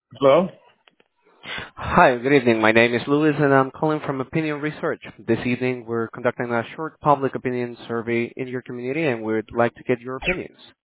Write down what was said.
Hello? Hi, good evening. My name is Louis, and I'm calling from Opinion Research. This evening, we're conducting a short public opinion survey in your community, and we'd like to get your opinions.